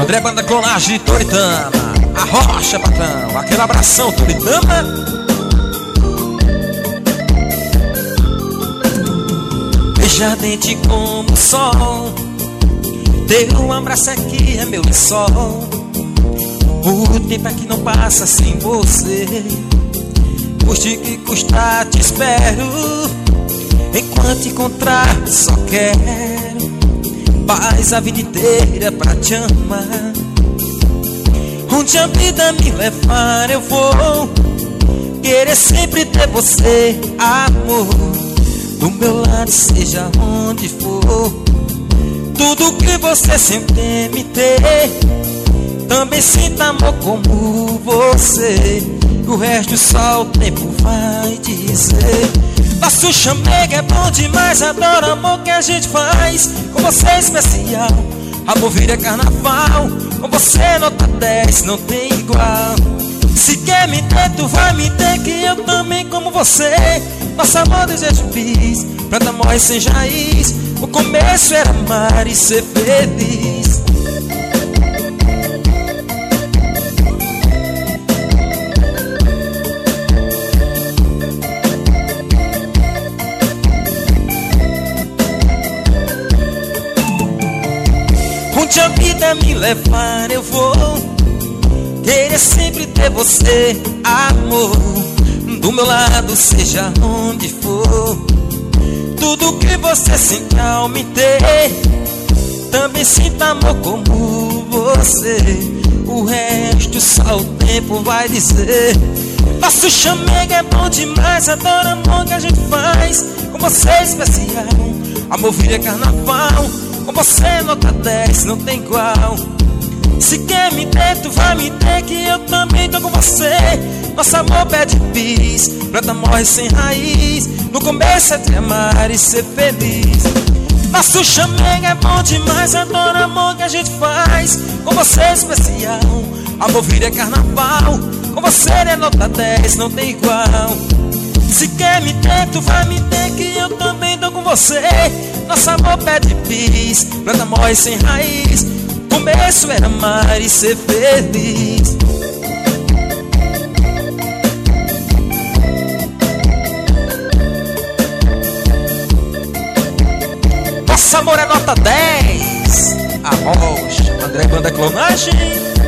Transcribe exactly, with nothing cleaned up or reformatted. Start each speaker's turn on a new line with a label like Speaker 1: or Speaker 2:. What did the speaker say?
Speaker 1: André Banda Clonagem Toritama, a rocha patrão, aquele abração Toritama. Beija dente como o sol, teu abraço aqui é meu lençol. O tempo é que não passa sem você, custe que custar te espero. Enquanto encontrar só quero paz a vida inteira pra te amar. Onde a vida me levar eu vou querer sempre ter você, amor, do meu lado seja onde for. Tudo que você sempre me ter, também sinta amor como você. O resto só o tempo vai dizer. Nosso chamego é bom demais, adoro o amor que a gente faz. Com você é especial, amor vira carnaval. Com você nota dez, não tem igual. Se quer me ter, tu vai me ter, que eu também como você. Nosso amor desejo fiz, planta morre sem raiz. O começo era amar e ser feliz. Onde a vida me levar eu vou querer sempre ter você, amor, do meu lado seja onde for. Tudo que você sente ao me ter, também sinta amor como você. O resto só o tempo vai dizer. Nosso chamego é bom demais, adoro o amor que a gente faz. Com você é especial, amor vira carnaval. Com você nota dez, não tem igual. Se quer me ter, tu vai me ter, que eu também tô com você. Nosso amor pede bis, planta morre sem raiz. No começo é te amar e ser feliz. Nosso chamego é bom demais, adoro o amor que a gente faz. Com você é especial, amor vira carnaval. Com você é nota dez, não tem igual. Se quer me ter, tu vai me ter, que eu também tô com você. Nosso amor pede bis, planta morre sem raiz. Começo era amar e ser feliz. Nosso amor é nota dez. A rocha, André Banda Clonagem.